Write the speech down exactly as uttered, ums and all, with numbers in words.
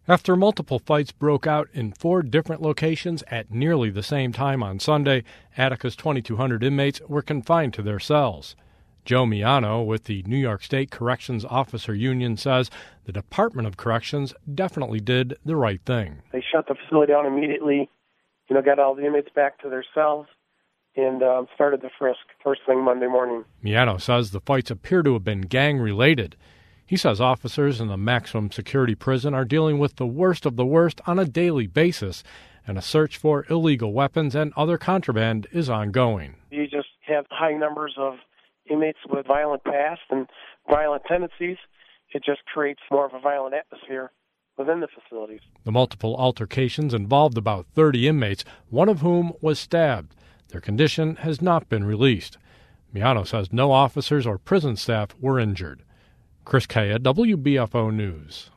After multiple fights broke out in four different locations at nearly the same time on Sunday, Attica's twenty-two hundred inmates were confined to their cells. Joe Miano with the New York State Corrections Officer Union says the Department of Corrections definitely did the right thing. They shut the facility down immediately, you know, got all the inmates back to their cells, and um, started the frisk first thing Monday morning. Miano says the fights appear to have been gang-related. He says officers in the maximum security prison are dealing with the worst of the worst on a daily basis, and a search for illegal weapons and other contraband is ongoing. You just have high numbers of inmates with violent past and violent tendencies. It just creates more of a violent atmosphere within the facilities. The multiple altercations involved about thirty inmates, one of whom was stabbed. Their condition has not been released. Miano says no officers or prison staff were injured. Chris Kaya, W B F O News.